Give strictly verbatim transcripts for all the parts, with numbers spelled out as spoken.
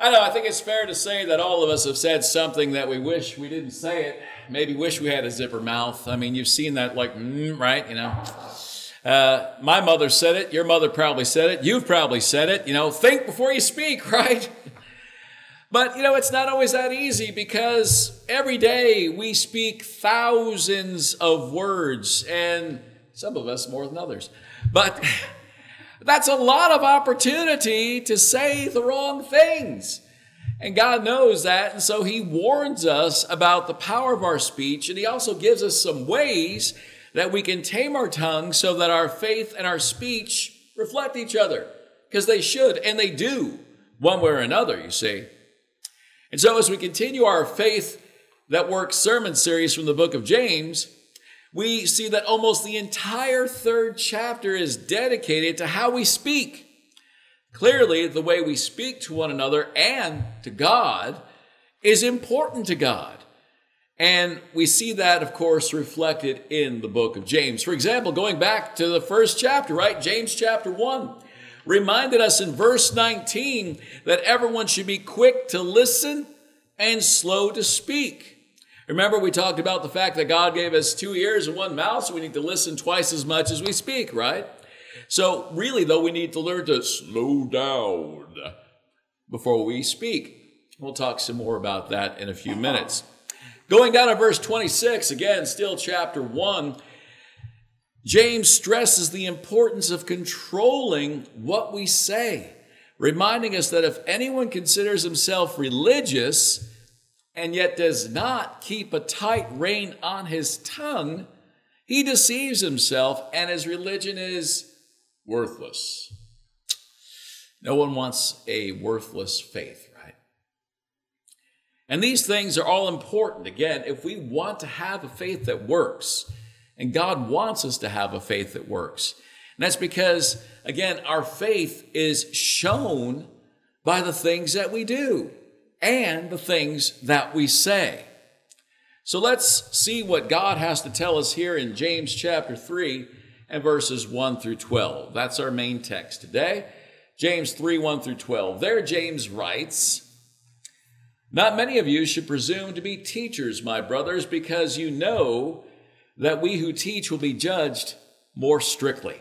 I know, I think it's fair to say that all of us have said something that we wish we didn't say it. Maybe wish we had a zipper mouth. I mean, you've seen that like, mm, right, you know. Uh, my mother said it. Your mother probably said it. You've probably said it. You know, think before you speak, right? But, you know, it's not always that easy because every day we speak thousands of words, and some of us more than others. But that's a lot of opportunity to say the wrong things. And God knows that, and so he warns us about the power of our speech, and he also gives us some ways that we can tame our tongue so that our faith and our speech reflect each other, because they should, and they do, one way or another, you see. And so as we continue our Faith That Works sermon series from the book of James, we see that almost the entire third chapter is dedicated to how we speak. Clearly, the way we speak to one another and to God is important to God. And we see that, of course, reflected in the book of James. For example, going back to the first chapter, right? James chapter one reminded us in verse nineteen that everyone should be quick to listen and slow to speak. Remember, we talked about the fact that God gave us two ears and one mouth, so we need to listen twice as much as we speak, right? So really, though, we need to learn to slow down before we speak. We'll talk some more about that in a few minutes. Going down to verse twenty-six, again, still chapter one, James stresses the importance of controlling what we say, reminding us that if anyone considers himself religious and yet does not keep a tight rein on his tongue, he deceives himself and his religion is worthless. No one wants a worthless faith, right? And these things are all important. Again, if we want to have a faith that works, and God wants us to have a faith that works. And that's because, again, our faith is shown by the things that we do and the things that we say. So let's see what God has to tell us here in James chapter three and verses one through twelve. That's our main text today. James three, one through twelve. There James writes, "Not many of you should presume to be teachers, my brothers, because you know that we who teach will be judged more strictly.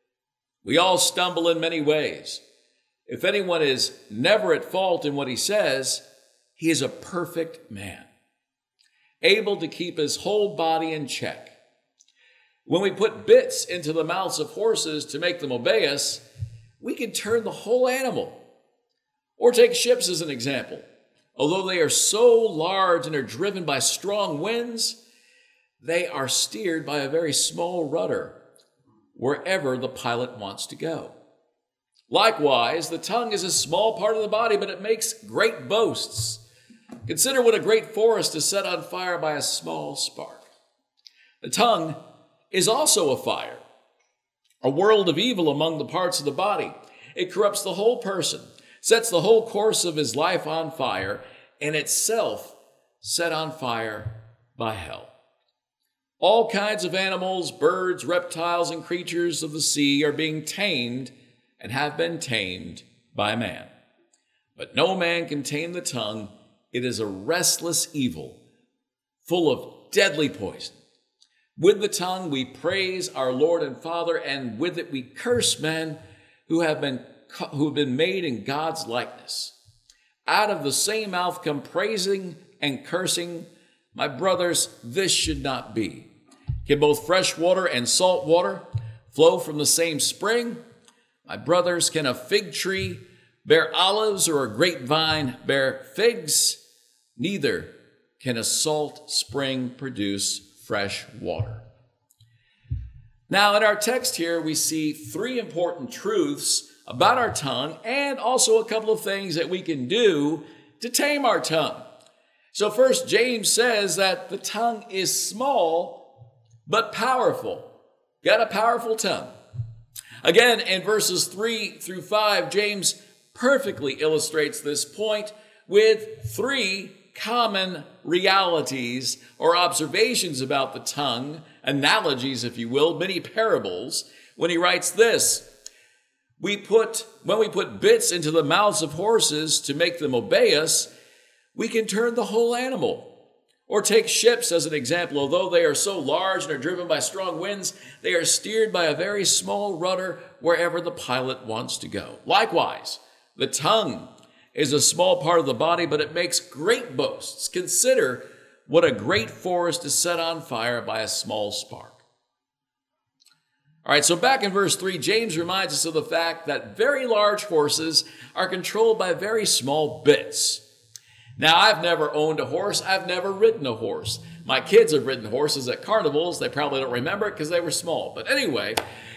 We all stumble in many ways. If anyone is never at fault in what he says, he is a perfect man, able to keep his whole body in check. When we put bits into the mouths of horses to make them obey us, we can turn the whole animal. Or take ships as an example. Although they are so large and are driven by strong winds, they are steered by a very small rudder wherever the pilot wants to go. Likewise, the tongue is a small part of the body, but it makes great boasts. Consider what a great forest is set on fire by a small spark. The tongue is also a fire, a world of evil among the parts of the body. It corrupts the whole person, sets the whole course of his life on fire, and itself set on fire by hell. All kinds of animals, birds, reptiles, and creatures of the sea are being tamed and have been tamed by man. But no man can tame the tongue. It is a restless evil, full of deadly poison. With the tongue we praise our Lord and Father, and with it we curse men who have been, who have been made in God's likeness. Out of the same mouth come praising and cursing. My brothers, this should not be. Can both fresh water and salt water flow from the same spring? My brothers, can a fig tree bear olives or a grapevine bear figs? Neither can a salt spring produce fresh water." Now, in our text here, we see three important truths about our tongue and also a couple of things that we can do to tame our tongue. So first, James says that the tongue is small but powerful. Got a powerful tongue. Again, in verses three through five, James perfectly illustrates this point with three common realities or observations about the tongue, analogies, if you will, many parables, when he writes this: We put, when we put bits into the mouths of horses to make them obey us, we can turn the whole animal. Or take ships as an example. Although they are so large and are driven by strong winds, they are steered by a very small rudder wherever the pilot wants to go. Likewise, the tongue is a small part of the body, but it makes great boasts. Consider what a great forest is set on fire by a small spark. All right, so back in verse three, James reminds us of the fact that very large horses are controlled by very small bits. Now, I've never owned a horse. I've never ridden a horse. My kids have ridden horses at carnivals. They probably don't remember it because they were small. But anyway,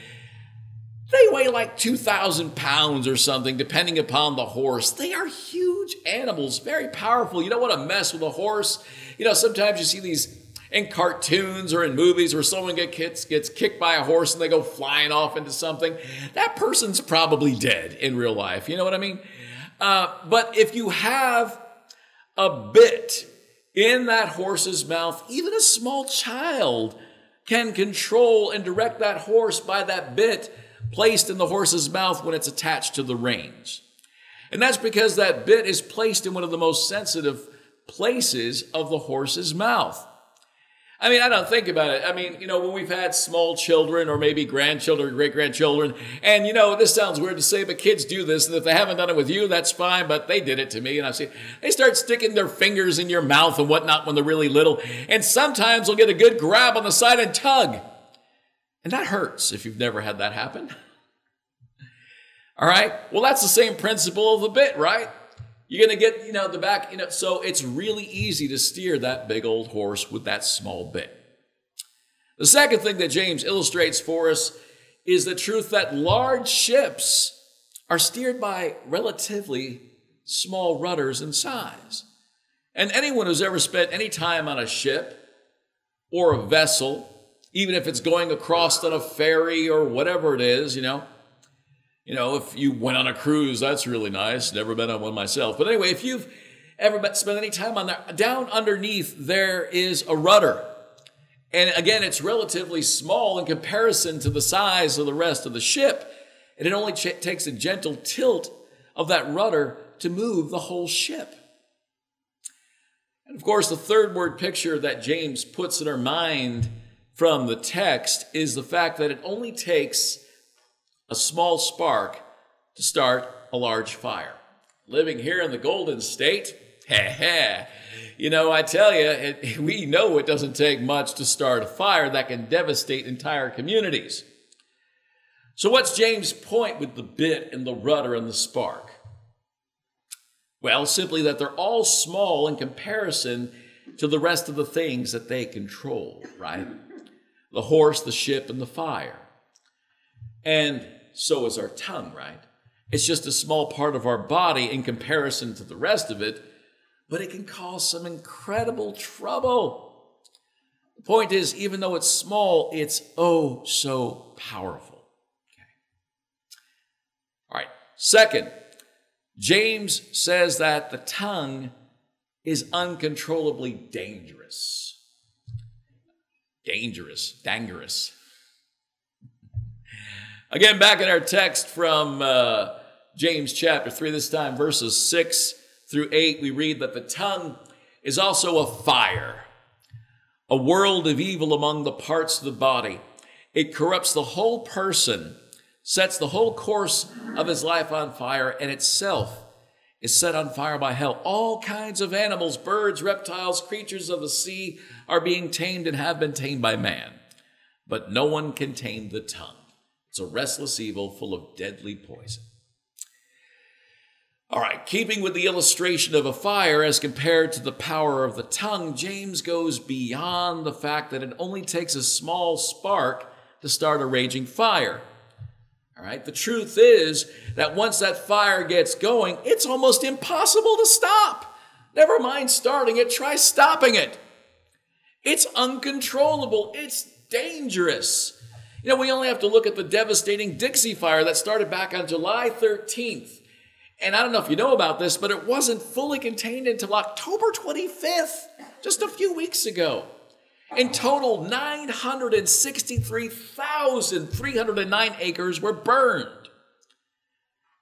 they weigh like two thousand pounds or something, depending upon the horse. They are huge animals, very powerful. You don't want to mess with a horse. You know, sometimes you see these in cartoons or in movies where someone gets, gets kicked by a horse and they go flying off into something. That person's probably dead in real life. You know what I mean? Uh, but if you have a bit in that horse's mouth, even a small child can control and direct that horse by that bit placed in the horse's mouth when it's attached to the reins. And that's because that bit is placed in one of the most sensitive places of the horse's mouth. I mean, I don't think about it. I mean, you know, when we've had small children or maybe grandchildren, great-grandchildren, and, you know, this sounds weird to say, but kids do this, and if they haven't done it with you, that's fine, but they did it to me, and I've seen, they start sticking their fingers in your mouth and whatnot when they're really little, and sometimes they'll get a good grab on the side and tug, and that hurts if you've never had that happen. All right? Well, that's the same principle of the bit, right? You're going to get, you know, the back, you know, so it's really easy to steer that big old horse with that small bit. The second thing that James illustrates for us is the truth that large ships are steered by relatively small rudders in size. And anyone who's ever spent any time on a ship or a vessel, even if it's going across on a ferry or whatever it is, you know, You know, if you went on a cruise, that's really nice. Never been on one myself. But anyway, if you've ever spent any time on that, down underneath there is a rudder. And again, it's relatively small in comparison to the size of the rest of the ship. And it only ch- takes a gentle tilt of that rudder to move the whole ship. And of course, the third word picture that James puts in our mind from the text is the fact that it only takes a small spark to start a large fire. Living here in the Golden State, ha ha. You know, I tell you, it, we know it doesn't take much to start a fire that can devastate entire communities. So what's James' point with the bit and the rudder and the spark? Well, simply that they're all small in comparison to the rest of the things that they control, right? The horse, the ship, and the fire. And so is our tongue, right? It's just a small part of our body in comparison to the rest of it, but it can cause some incredible trouble. The point is, even though it's small, it's oh so powerful. Okay. All right. Second, James says that the tongue is uncontrollably dangerous. Dangerous, dangerous. Again, back in our text from uh, James chapter three, this time verses six through eight, we read that the tongue is also a fire, a world of evil among the parts of the body. It corrupts the whole person, sets the whole course of his life on fire, and itself is set on fire by hell. All kinds of animals, birds, reptiles, creatures of the sea are being tamed and have been tamed by man. But no one can tame the tongue. It's a restless evil full of deadly poison. All right, keeping with the illustration of a fire as compared to the power of the tongue, James goes beyond the fact that it only takes a small spark to start a raging fire. All right, the truth is that once that fire gets going, it's almost impossible to stop. Never mind starting it, try stopping it. It's uncontrollable. It's dangerous. You know, we only have to look at the devastating Dixie Fire that started back on July thirteenth. And I don't know if you know about this, but it wasn't fully contained until October twenty-fifth, just a few weeks ago. In total, nine hundred sixty-three thousand three hundred nine acres were burned.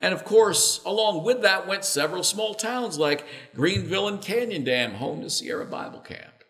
And of course, along with that went several small towns like Greenville and Canyon Dam, home to Sierra Bible Camp.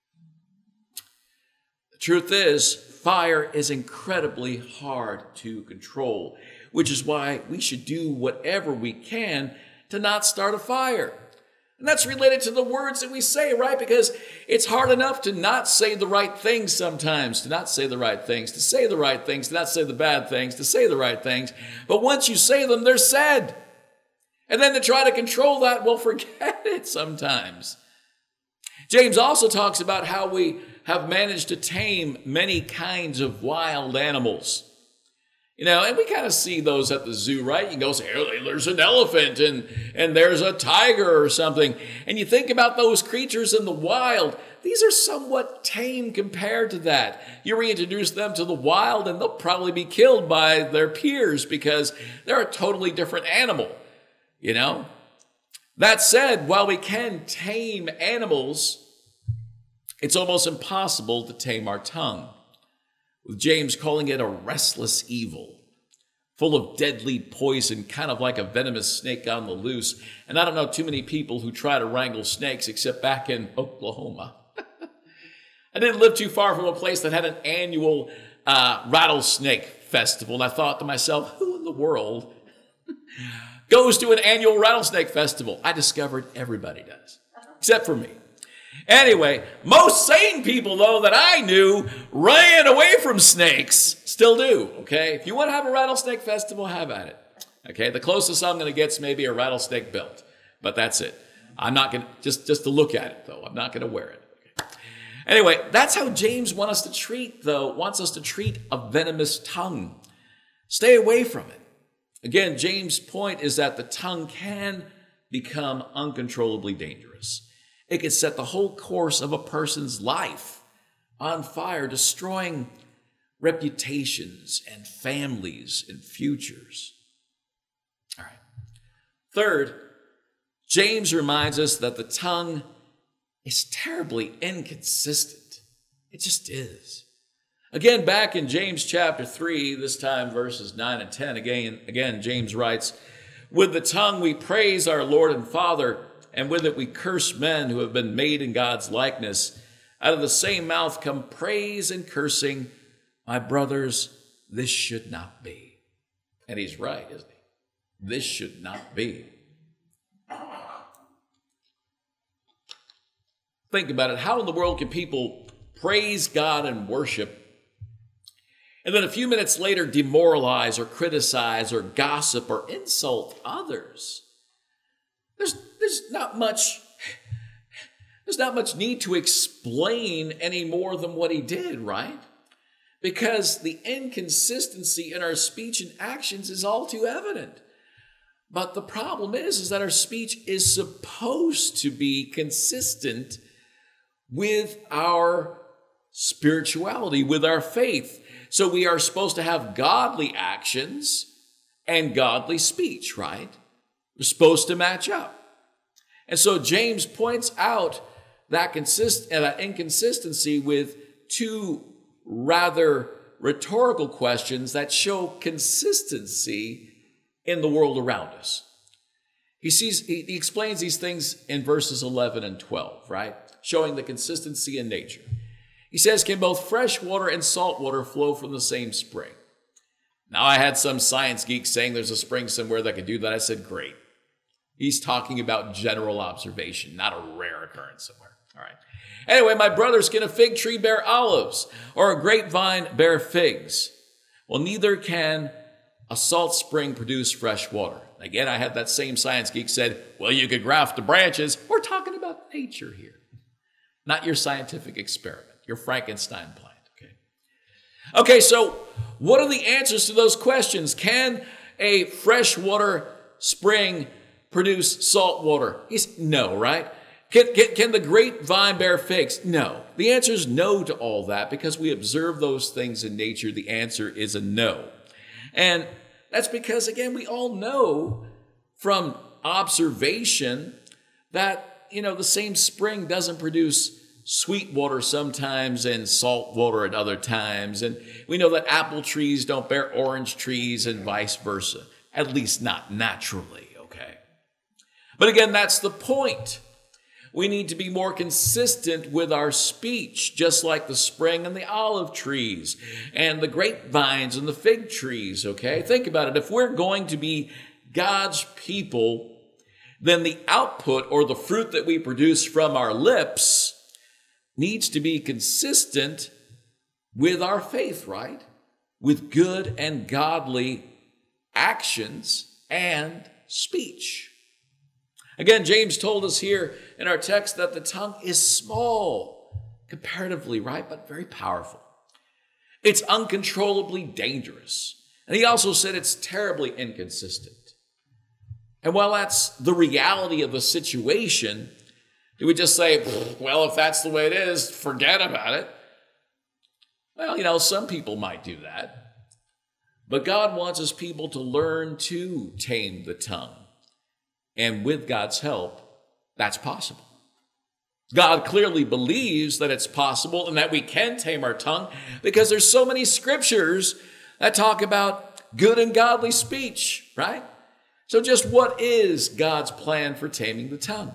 The truth is, fire is incredibly hard to control, which is why we should do whatever we can to not start a fire. And that's related to the words that we say, right? Because it's hard enough to not say the right things sometimes, to not say the right things, to say the right things, to not say the bad things, to say the right things. But once you say them, they're said. And then to try to control that, well, forget it sometimes. James also talks about how we have managed to tame many kinds of wild animals. You know, and we kind of see those at the zoo, right? You can go say, oh, there's an elephant and, and there's a tiger or something. And you think about those creatures in the wild. These are somewhat tame compared to that. You reintroduce them to the wild and they'll probably be killed by their peers because they're a totally different animal, you know? That said, while we can tame animals, it's almost impossible to tame our tongue, with James calling it a restless evil, full of deadly poison, kind of like a venomous snake on the loose. And I don't know too many people who try to wrangle snakes except back in Oklahoma. I didn't live too far from a place that had an annual uh, rattlesnake festival. And I thought to myself, who in the world goes to an annual rattlesnake festival? I discovered everybody does, except for me. Anyway, most sane people, though, that I knew ran away from snakes. Still do, okay? If you want to have a rattlesnake festival, have at it. Okay, the closest I'm going to get is maybe a rattlesnake belt. But that's it. I'm not going to, just, just to look at it, though. I'm not going to wear it. Okay? Anyway, that's how James wants us to treat, though, wants us to treat a venomous tongue. Stay away from it. Again, James' point is that the tongue can become uncontrollably dangerous. It can set the whole course of a person's life on fire, destroying reputations and families and futures. All right. Third, James reminds us that the tongue is terribly inconsistent. It just is. Again, back in James chapter three, this time verses nine and ten, again, again, James writes, with the tongue we praise our Lord and Father, and with it we curse men who have been made in God's likeness. Out of the same mouth come praise and cursing. My brothers, this should not be. And he's right, isn't he? This should not be. Think about it. How in the world can people praise God and worship and then a few minutes later demoralize or criticize or gossip or insult others? There's, there's not much, there's not much need to explain any more than what he did, right? Because the inconsistency in our speech and actions is all too evident. But the problem is, is that our speech is supposed to be consistent with our spirituality, with our faith. So we are supposed to have godly actions and godly speech, right? We're supposed to match up. And so James points out that, consist- that inconsistency with two rather rhetorical questions that show consistency in the world around us. He sees, he, he explains these things in verses eleven and twelve, right? Showing the consistency in nature. He says, can both fresh water and salt water flow from the same spring? Now, I had some science geeks saying there's a spring somewhere that could do that. I said, great. He's talking about general observation, not a rare occurrence somewhere. All right. Anyway, my brothers, can a fig tree bear olives or a grapevine bear figs? Well, neither can a salt spring produce fresh water. Again, I had that same science geek said, well, you could graft the branches. We're talking about nature here, not your scientific experiment, your Frankenstein plant. Okay. Okay, so what are the answers to those questions? Can a freshwater spring produce salt water? He's, no, right? Can, can, can the grapevine bear figs? No. The answer is no to all that because we observe those things in nature. The answer is a no. And that's because, again, we all know from observation that, you know, the same spring doesn't produce sweet water sometimes and salt water at other times. And we know that apple trees don't bear orange trees and vice versa. at least not naturally, okay? But again, that's the point. We need to be more consistent with our speech, just like the spring and the olive trees and the grapevines and the fig trees, okay? Think about it. If we're going to be God's people, then the output or the fruit that we produce from our lips needs to be consistent with our faith, right? With good and godly actions and speech. Again, James told us here in our text that the tongue is small, comparatively, right? But very powerful. It's uncontrollably dangerous. And he also said it's terribly inconsistent. And while that's the reality of the situation, do we just say, well, if that's the way it is, forget about it? Well, you know, some people might do that. But God wants his people to learn to tame the tongue. And with God's help, that's possible. God clearly believes that it's possible and that we can tame our tongue because there's so many scriptures that talk about good and godly speech, right? So just what is God's plan for taming the tongue?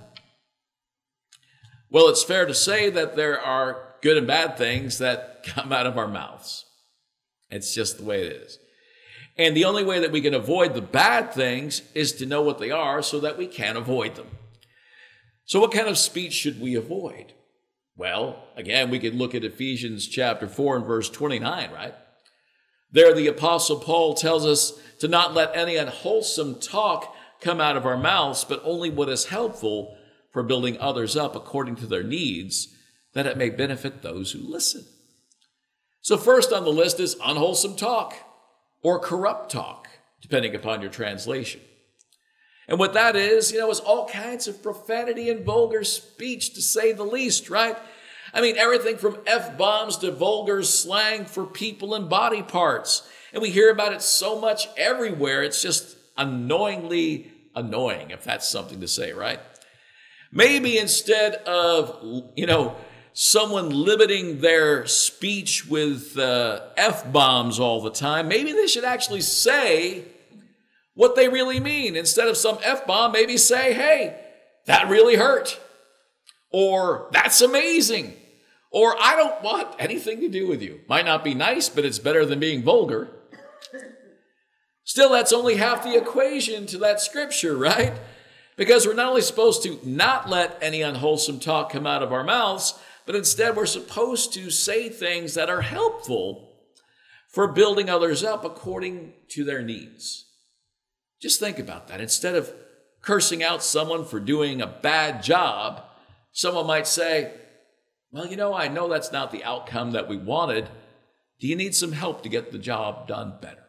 Well, it's fair to say that there are good and bad things that come out of our mouths. It's just the way it is. And the only way that we can avoid the bad things is to know what they are so that we can avoid them. So what kind of speech should we avoid? Well, again, we could look at Ephesians chapter four and verse twenty-nine, right? There the Apostle Paul tells us to not let any unwholesome talk come out of our mouths, but only what is helpful for building others up according to their needs, that it may benefit those who listen. So first on the list is unwholesome talk, or corrupt talk, depending upon your translation. And what that is, you know, is all kinds of profanity and vulgar speech, to say the least, right? I mean, everything from F-bombs to vulgar slang for people and body parts. And we hear about it so much everywhere, it's just annoyingly annoying, if that's something to say, right? Maybe instead of, you know, someone limiting their speech with uh, F-bombs all the time, maybe they should actually say what they really mean. Instead of some F-bomb, maybe say, hey, that really hurt. Or that's amazing. Or I don't want anything to do with you. Might not be nice, but it's better than being vulgar. Still, that's only half the equation to that scripture, right? Because we're not only supposed to not let any unwholesome talk come out of our mouths, but instead we're supposed to say things that are helpful for building others up according to their needs. Just think about that. Instead of cursing out someone for doing a bad job, someone might say, well, you know, I know that's not the outcome that we wanted. Do you need some help to get the job done better?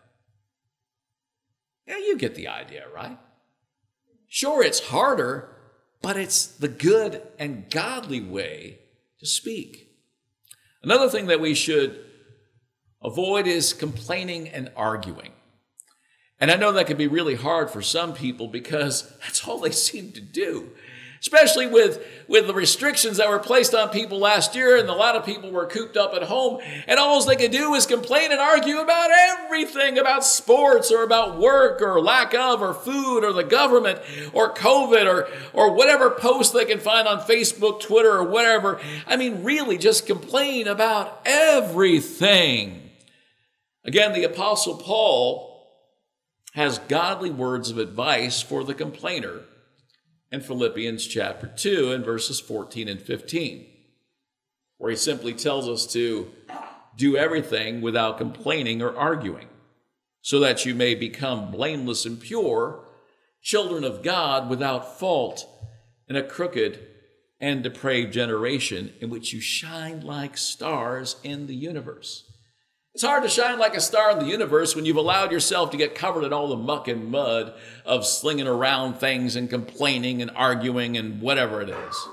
Yeah, you get the idea, right? Sure, it's harder, but it's the good and godly way to speak. Another thing that we should avoid is complaining and arguing. And I know that can be really hard for some people because that's all they seem to do. Especially with, with the restrictions that were placed on people last year, and a lot of people were cooped up at home, and all they could do is complain and argue about everything, about sports or about work or lack of or food or the government or COVID or, or whatever post they can find on Facebook, Twitter, or whatever. I mean, really just complain about everything. Again, the Apostle Paul has godly words of advice for the complainer in Philippians chapter two and verses fourteen and fifteen, where he simply tells us to do everything without complaining or arguing, so that you may become blameless and pure, children of God without fault in a crooked and depraved generation in which you shine like stars in the universe. It's hard to shine like a star in the universe when you've allowed yourself to get covered in all the muck and mud of slinging around things and complaining and arguing and whatever it is.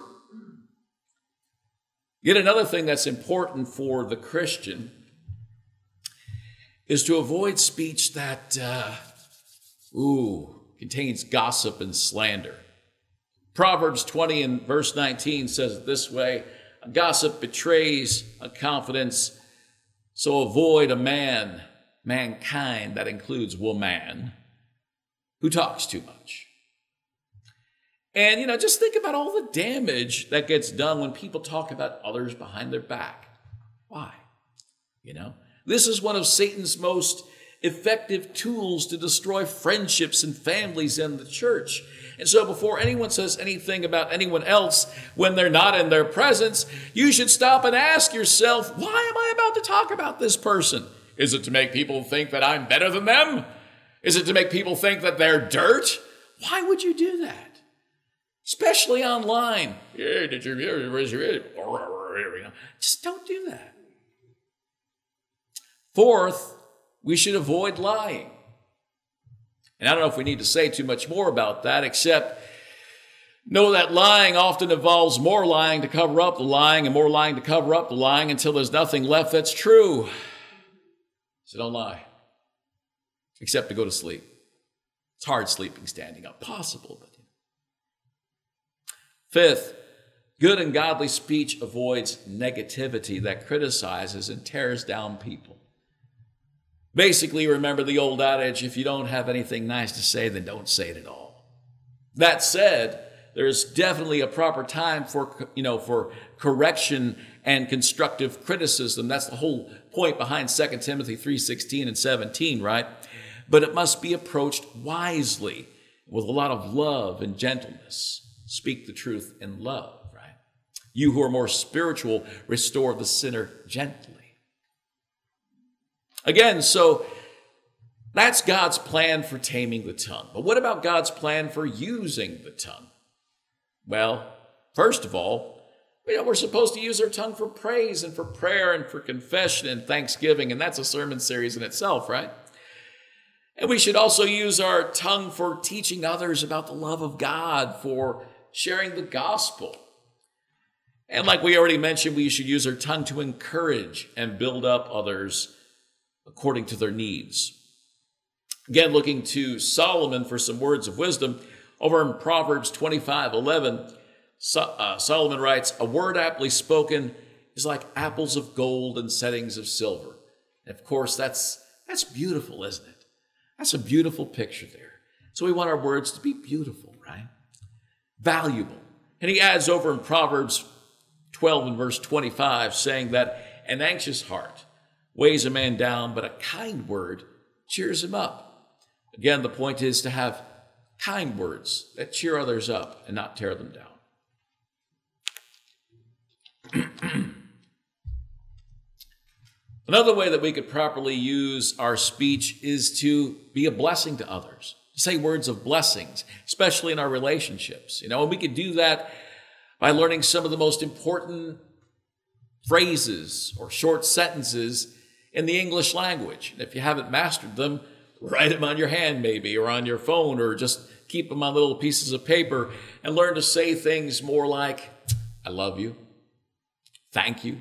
Yet another thing that's important for the Christian is to avoid speech that, uh, ooh, contains gossip and slander. Proverbs twenty and verse nineteen says it this way: a gossip betrays a confidence. So avoid a man, mankind, that includes woman, who talks too much. And, you know, just think about all the damage that gets done when people talk about others behind their back. Why? You know, this is one of Satan's most effective tools to destroy friendships and families in the church. And so before anyone says anything about anyone else when they're not in their presence, you should stop and ask yourself, why am I about to talk about this person? Is it to make people think that I'm better than them? Is it to make people think that they're dirt? Why would you do that? Especially online. Yeah, did you, just don't do that. Fourth, we should avoid lying. And I don't know if we need to say too much more about that, except know that lying often involves more lying to cover up the lying and more lying to cover up the lying until there's nothing left that's true. So don't lie, except to go to sleep. It's hard sleeping standing up. Possible, but fifth, good and godly speech avoids negativity that criticizes and tears down people. Basically, remember the old adage, if you don't have anything nice to say, then don't say it at all. That said, there's definitely a proper time for, you know, for correction and constructive criticism. That's the whole point behind Second Timothy three sixteen and seventeen, right? But it must be approached wisely with a lot of love and gentleness. Speak the truth in love, right? You who are more spiritual, restore the sinner gently. Again, so that's God's plan for taming the tongue. But what about God's plan for using the tongue? Well, first of all, you know, we're supposed to use our tongue for praise and for prayer and for confession and thanksgiving, and that's a sermon series in itself, right? And we should also use our tongue for teaching others about the love of God, for sharing the gospel. And like we already mentioned, we should use our tongue to encourage and build up others according to their needs. Again, looking to Solomon for some words of wisdom, over in Proverbs twenty-five eleven, so, uh, Solomon writes, a word aptly spoken is like apples of gold and settings of silver. And of course, that's, that's beautiful, isn't it? That's a beautiful picture there. So we want our words to be beautiful, right? Valuable. And he adds over in Proverbs twelve and verse twenty-five, saying that an anxious heart weighs a man down, but a kind word cheers him up. Again, the point is to have kind words that cheer others up and not tear them down. Another way that we could properly use our speech is to be a blessing to others, to say words of blessings, especially in our relationships. You know, and we could do that by learning some of the most important phrases or short sentences in the English language. And if you haven't mastered them, write them on your hand maybe, or on your phone, or just keep them on little pieces of paper and learn to say things more like, I love you, thank you,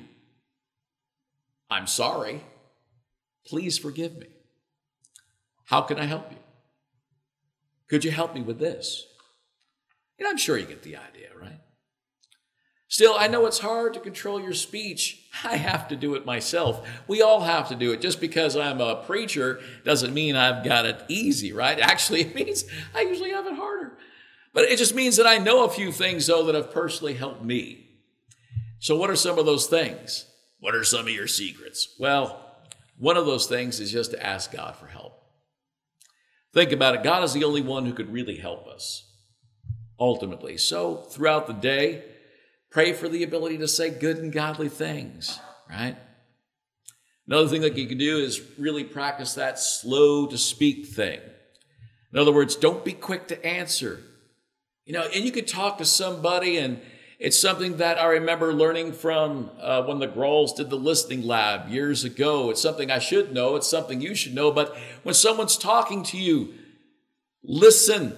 I'm sorry, please forgive me. How can I help you? Could you help me with this? And I'm sure you get the idea, right? Still, I know it's hard to control your speech. I have to do it myself. We all have to do it. Just because I'm a preacher doesn't mean I've got it easy, right? Actually, it means I usually have it harder. But it just means that I know a few things, though, that have personally helped me. So what are some of those things? What are some of your secrets? Well, one of those things is just to ask God for help. Think about it. God is the only one who could really help us, ultimately. So throughout the day, pray for the ability to say good and godly things, right? Another thing that you can do is really practice that slow to speak thing. In other words, don't be quick to answer. You know, and you could talk to somebody, and it's something that I remember learning from uh, when the Grolls did the listening lab years ago. It's something I should know. It's something you should know. But when someone's talking to you, listen.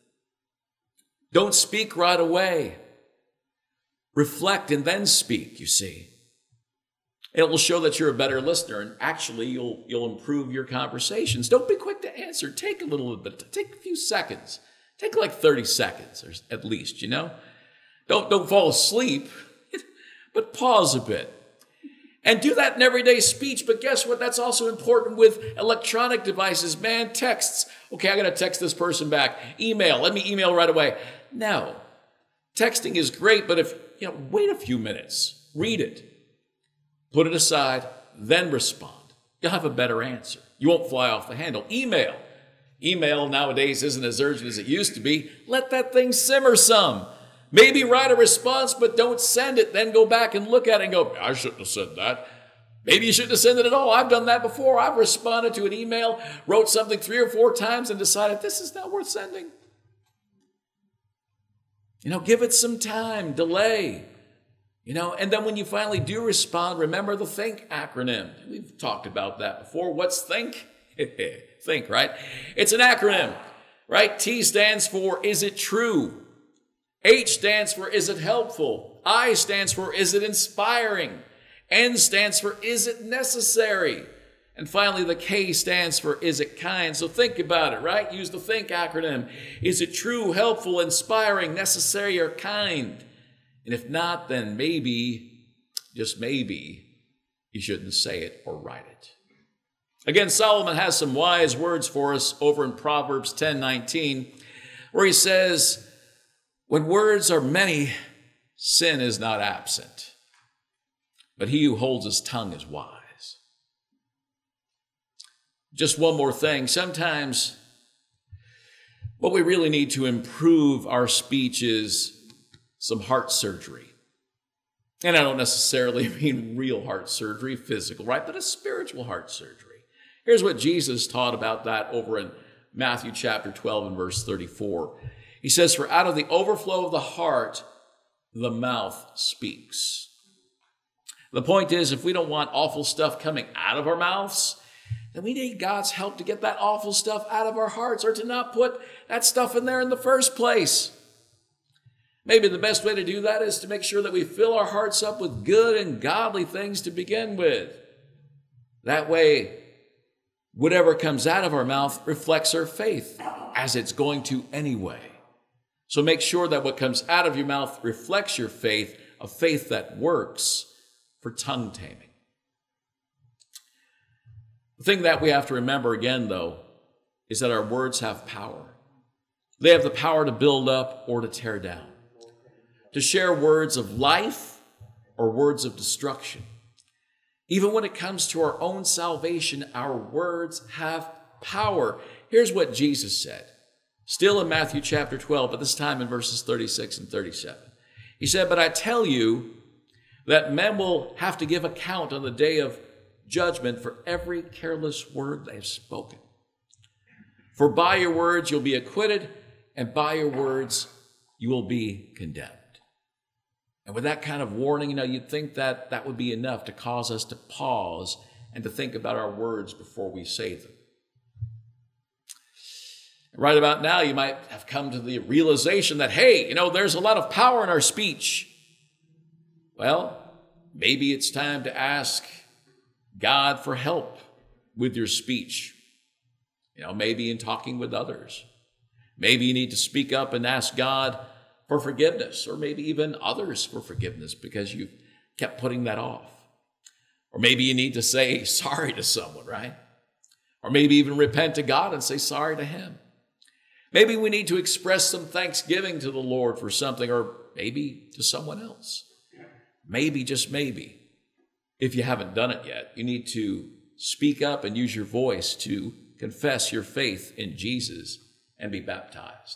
Don't speak right away. Reflect and then speak, you see. It will show that you're a better listener, and actually you'll you'll improve your conversations. Don't be quick to answer. Take a little bit, take a few seconds. Take like thirty seconds or at least, you know. Don't, don't fall asleep, but pause a bit. And do that in everyday speech. But guess what? That's also important with electronic devices. Man, texts. Okay, I got to text this person back. Email. Let me email right away. No. Texting is great, but if, you know, wait a few minutes. Read it. Put it aside, then respond. You'll have a better answer. You won't fly off the handle. Email. Email nowadays isn't as urgent as it used to be. Let that thing simmer some. Maybe write a response, but don't send it. Then go back and look at it and go, I shouldn't have said that. Maybe you shouldn't have sent it at all. I've done that before. I've responded to an email, wrote something three or four times and decided this is not worth sending. You know, give it some time, delay. You know, and then when you finally do respond, remember the THINK acronym. We've talked about that before. What's THINK? Think, right? It's an acronym, right? T stands for, is it true? H stands for, is it helpful? I stands for, is it inspiring? N stands for, is it necessary? And finally, the K stands for, is it kind? So think about it, right? Use the THINK acronym. Is it true, helpful, inspiring, necessary, or kind? And if not, then maybe, just maybe, you shouldn't say it or write it. Again, Solomon has some wise words for us over in Proverbs ten nineteen, where he says, when words are many, sin is not absent, but he who holds his tongue is wise. Just one more thing. Sometimes what we really need to improve our speech is some heart surgery. And I don't necessarily mean real heart surgery, physical, right? But a spiritual heart surgery. Here's what Jesus taught about that over in Matthew chapter twelve and verse thirty-four. He says, for out of the overflow of the heart, the mouth speaks. The point is, if we don't want awful stuff coming out of our mouths, then we need God's help to get that awful stuff out of our hearts, or to not put that stuff in there in the first place. Maybe the best way to do that is to make sure that we fill our hearts up with good and godly things to begin with. That way, whatever comes out of our mouth reflects our faith, as it's going to anyway. So make sure that what comes out of your mouth reflects your faith, a faith that works for tongue taming. The thing that we have to remember again, though, is that our words have power. They have the power to build up or to tear down, to share words of life or words of destruction. Even when it comes to our own salvation, our words have power. Here's what Jesus said, still in Matthew chapter twelve, but this time in verses thirty-six and thirty-seven. He said, but I tell you that men will have to give account on the day of judgment for every careless word they have spoken. For by your words you'll be acquitted, and by your words you will be condemned. And with that kind of warning, you know, you'd think that that would be enough to cause us to pause and to think about our words before we say them. Right about now, you might have come to the realization that, hey, you know, there's a lot of power in our speech. Well, maybe it's time to ask God for help with your speech. You know, maybe in talking with others. Maybe you need to speak up and ask God for forgiveness, or maybe even others for forgiveness because you've kept putting that off. Or maybe you need to say sorry to someone, right? Or maybe even repent to God and say sorry to him. Maybe we need to express some thanksgiving to the Lord for something, or maybe to someone else. Maybe, just maybe, if you haven't done it yet, you need to speak up and use your voice to confess your faith in Jesus and be baptized.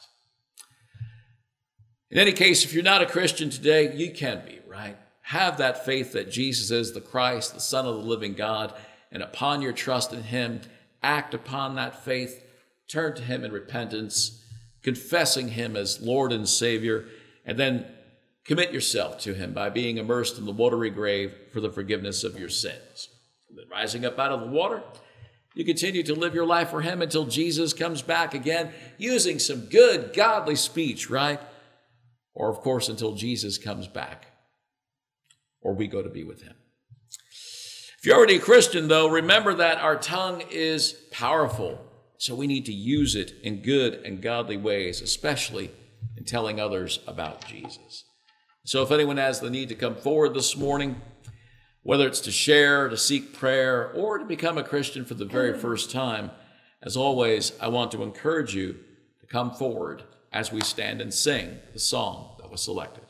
In any case, if you're not a Christian today, you can be, right? Have that faith that Jesus is the Christ, the Son of the living God, and upon your trust in him, act upon that faith, turn to him in repentance, confessing him as Lord and Savior, and then commit yourself to him by being immersed in the watery grave for the forgiveness of your sins. And then rising up out of the water, you continue to live your life for him until Jesus comes back again, using some good, godly speech, right? Or, of course, until Jesus comes back, or we go to be with him. If you're already a Christian, though, remember that our tongue is powerful, so we need to use it in good and godly ways, especially in telling others about Jesus. So if anyone has the need to come forward this morning, Whether it's to share, to seek prayer, or to become a Christian for the very first time, as always, I want to encourage you to come forward as we stand and sing the song that was selected.